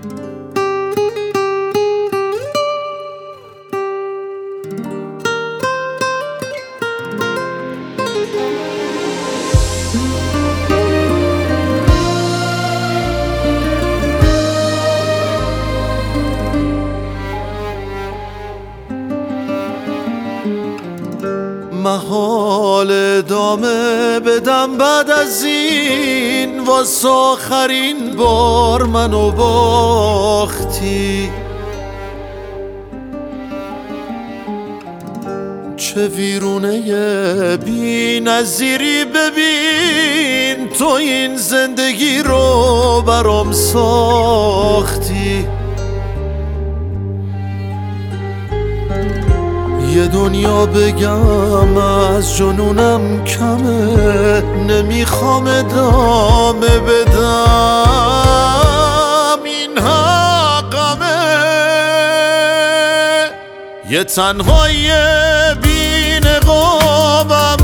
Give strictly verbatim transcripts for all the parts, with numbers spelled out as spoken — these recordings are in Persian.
محال ادامه بدم بعد از این، واسه آخرین بار منو باختی. چه ویرونه بی نظیری، ببین تو این زندگی رو برام ساختی. یه دنیا بگم از جنونم کمه، نمیخوام ادامه بدم، این حقمه. یه تنهایی بی نقابم،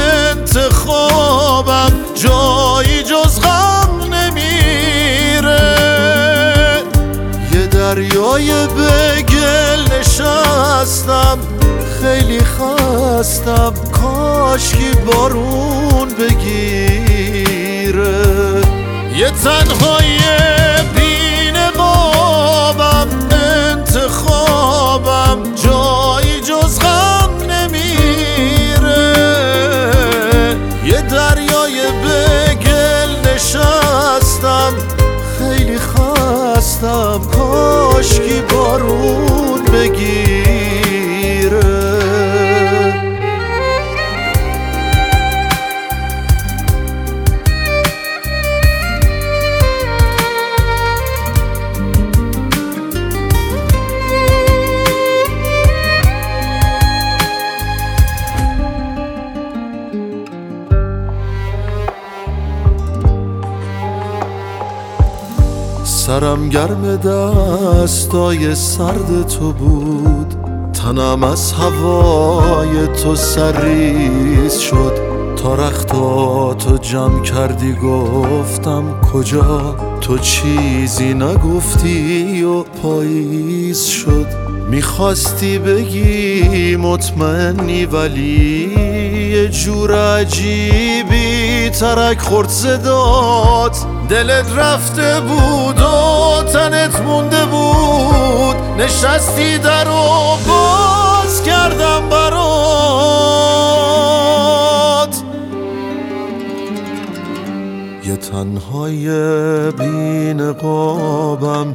انتخابم جایی جز غم نمیره. یه دریای بگل نشستم، خیلی خستم، کاشکی بارون بگیره. یه تنهایی بی نقابم، انتخابم جایی جز غم نمیره. یه دریای بگل نشستم، خیلی خستم، کاشکی بارون بگیره. سرم گرم دستای سرد تو بود، تنم از هوای تو سریز شد. تا رختاتو جمع کردی گفتم کجا، تو چیزی نگفتی و پاییز شد. میخواستی بگی مطمئنی، ولی یه جور عجیبی ترک خورد صدات. دلت رفته بود و تنت مونده بود، نشستی در و باز کردم برات. یه تنهای بی نقابم،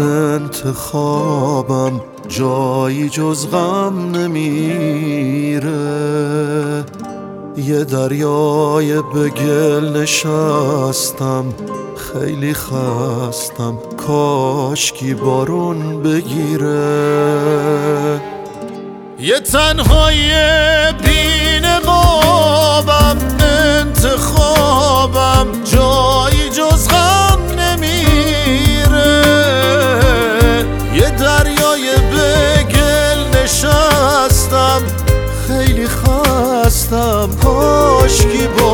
انتخابم جایی جز غم نمیره. یه دریای بگل نشستم، خیلی خستم، کاشکی بارون بگیره. یه تنهای بی نقابم، انتخابم جایی جز غم نمیره. یه دریای بگل نشستم، خیلی خستم، کاشکی